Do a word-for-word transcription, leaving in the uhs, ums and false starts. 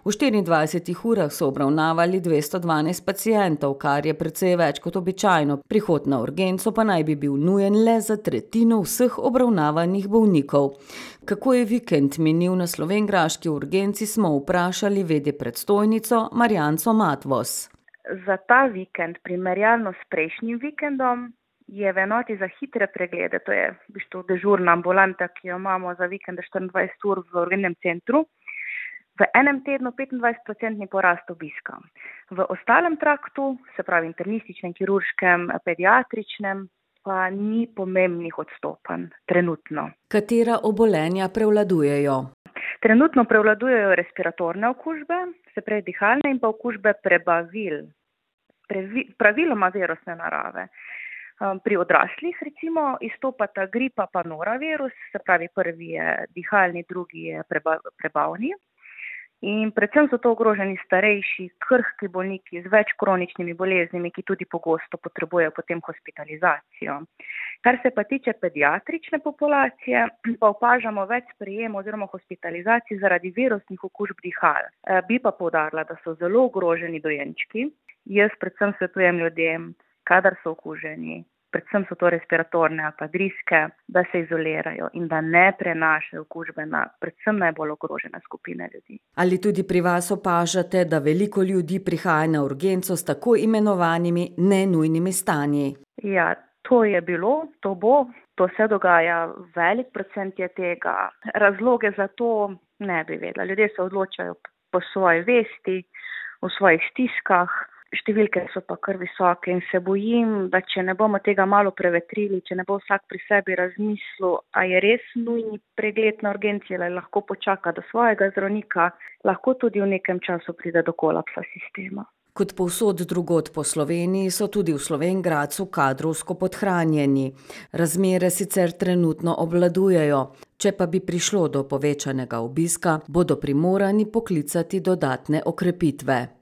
V štiriindvajsetih urah so obravnavali dvesto dvanajst pacientov, kar je precej več kot običajno, prihod na urgenco pa naj bi bil nujen le za tretjino vseh obravnavanih bolnikov. Kako je vikend minil na slovenjgraški urgenci, smo vprašali vede predstojnico Marjanco Matvos. Za ta vikend, primerjalno s prejšnjim vikendom, je v enoti za hitre preglede, to je v bistvu dežurna ambulanta, ki jo imamo za vikende štiriindvajset ur v urgentnem centru, v enem tednu petindvajset procentni porast obiska. V ostalem traktu, se pravi internističnem, kirurškem, pediatričnem, pa ni pomembnih odstopanj trenutno. Katera obolenja prevladujejo? Trenutno prevladujejo respiratorne okužbe, se pravi dihalne in pa okužbe prebavil, Previ, praviloma virusne narave. Pri odraslih recimo izstopata gripa pa norovirus, se pravi prvi je dihalni, drugi je preba, prebavni. In predvsem so to ogroženi starejši, krhki bolniki z več kroničnimi boleznimi, ki tudi pogosto potrebujejo potem hospitalizacijo. Kar se pa tiče pediatrične populacije, pa opažamo več sprejemov oziroma hospitalizacij zaradi virusnih okužb dihal. Bi pa poudarila, da so zelo ogroženi dojenčki. Jaz predvsem svetujem ljudem, kadar so okuženi, predvsem so to respiratorne ali pa driske, da se izolirajo in da ne prenašajo okužbe na predvsem najbolj ogrožene skupine ljudi. Ali tudi pri vas opažate, da veliko ljudi prihaja na urgenco s tako imenovanimi nenujnimi stanji? Ja, to je bilo, to bo, to se dogaja, velik procent je tega. Razloge za to ne bi vedela. Ljudje se odločajo po svoji vesti, v svojih stiskah. Številke so pa kar visoke in se bojim, da če ne bomo tega malo prevetrili, če ne bo vsak pri sebi razmislil, a je res nujni pregled na urgenci ali lahko počaka do svojega zdravnika, lahko tudi v nekem času pride do kolapsa sistema. Kot povsod drugod po Sloveniji so tudi v Slovenj Gradcu kadrovsko podhranjeni. Razmere sicer trenutno obvladujejo, če pa bi prišlo do povečanega obiska, bodo primorani poklicati dodatne okrepitve.